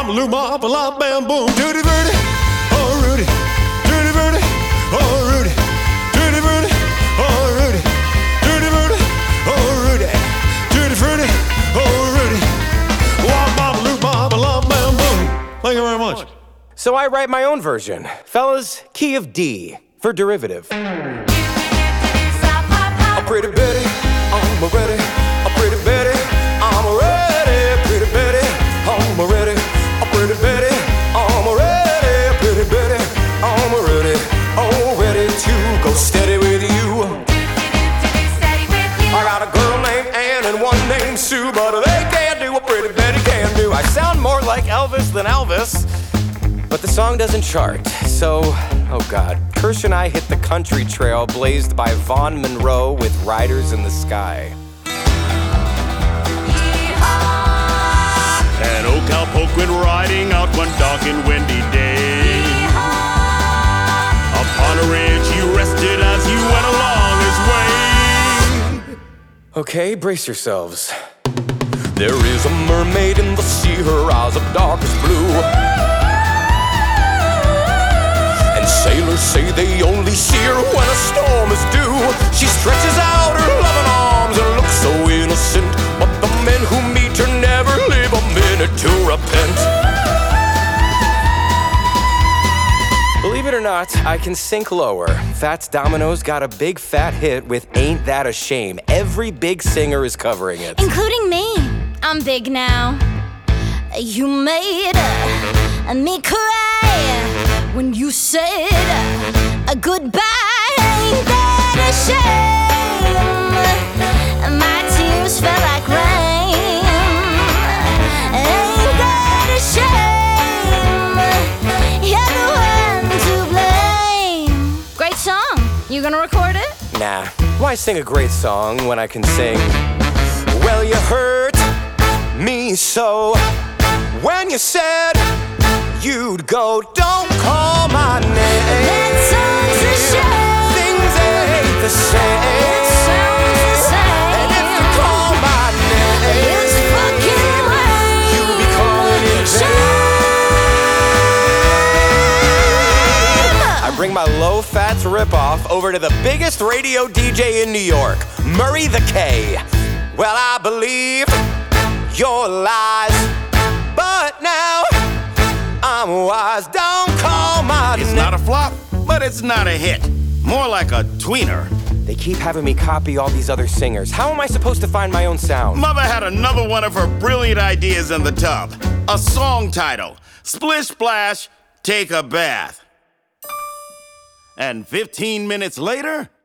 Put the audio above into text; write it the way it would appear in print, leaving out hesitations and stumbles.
mama, loo, ma, ba, la, bam, boom. Tutti frutti, oh Rudy. Tutti frutti, oh Rudy. Tutti frutti, oh Rudy. Tutti frutti, oh Rudy. Tutti frutti, oh Rudy. Wah, mama, loo, ma, ba, la, bam, boom. Thank you very much. So I write my own version. Fellas, key of D for derivative. I'm pretty Betty, I'm ready. I'm pretty Betty, I'm ready. Pretty Betty, I'm ready. I'm pretty Betty, I'm ready. Pretty Betty, I'm ready. Oh, ready to go steady with you. I got a girl named Ann and one named Sue, but they can't do what Pretty Betty can do. I sound more like Elvis than Elvis, but the song doesn't chart. So, oh God, Kirsch and I hit the country trail blazed by Vaughn Monroe with Riders in the Sky. An old cowpoke went riding out one dark and windy day. Upon a ranch he rested as he went along his way. Okay, brace yourselves. There is a mermaid in the sea, her eyes of darkest blue. And sailors say they only see her when a storm is due. She stretches out her loving arms and looks so innocent, but the men who meet her never live a minute to repent. Believe it or not, I can sink lower. Fats Domino's got a big fat hit with Ain't That a Shame. Every big singer is covering it. Including me. I'm big now. You made me cry when you said goodbye. Ain't that a shame? My tears fell like rain. Ain't that a shame? You're the one to blame. Great song. You gonna record it? Nah, why sing a great song when I can sing? Well, you hurt me so when you said you'd go. Don't call my name. That song's a shame. Things ain't the same. It sounds the same. And if you call my name, It's fucking lame. you'll be calling in vain. I bring my low-fats ripoff over to the biggest radio DJ in New York, Murray the K. Well, I believe your lies, but now I'm wise. Don't call my name. It's not a flop, but it's not a hit. More like a tweener. They keep having me copy all these other singers. How am I supposed to find my own sound? Mother had another one of her brilliant ideas in the tub. A song title, Splish Splash, Take a Bath. And 15 minutes later,